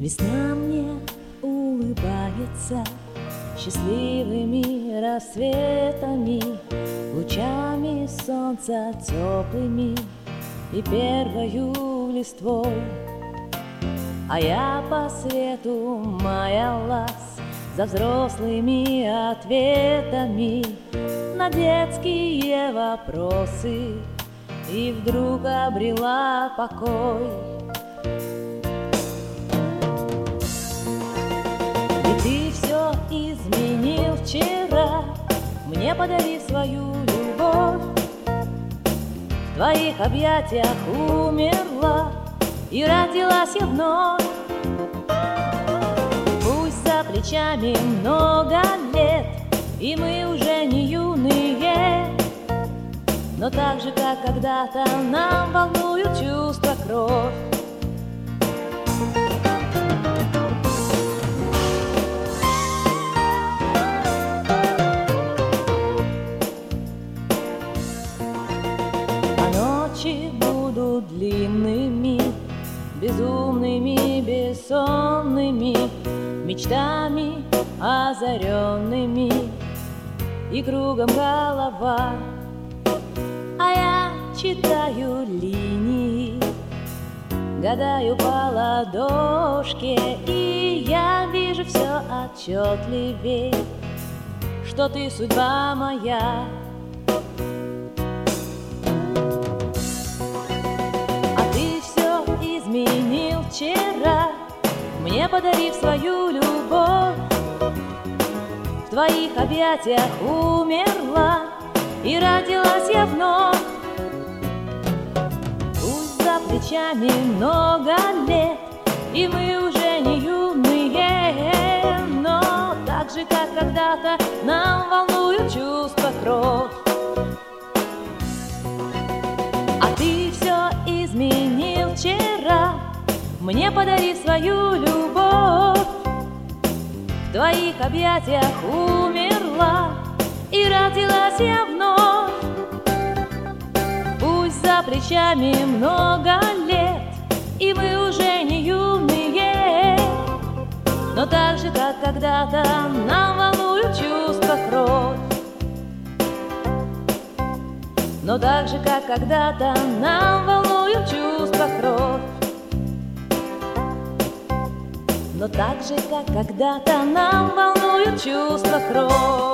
Весна мне улыбается счастливыми рассветами, лучами солнца теплыми и первою листвой. А я по свету маялась за взрослыми ответами на детские вопросы и вдруг обрела покой. И ты все изменил вчера, мне подарив свою любовь. В твоих объятиях умерла и родилась я вновь. Пусть за плечами много лет, и мы уже не юные, но так же, как когда-то, нам волнуют чувства, кровь. А ночи будут длинными, безумными, бессонными, мечтами озаренными, и кругом голова. А я читаю линии, гадаю по ладошке, и я вижу все отчетливее, что ты судьба моя. А ты все изменил вчера, мне подарив свою любовь. В твоих объятиях умерла и родилась я вновь. Пусть за плечами много лет, и мы уже не юные, но так же, как когда-то, нам волнуют чувства, кровь. А ты все изменил вчера, мне подарив свою любовь. В твоих объятиях умерла и родилась я вновь. Пусть за плечами много лет, и мы уже не юные, но так же, как когда-то, нам волнуют чувства, кровь. Но так же, как когда-то, нам волнуют чувства, кровь. Но так же, как когда-то, нам волнуют чувства, кровь.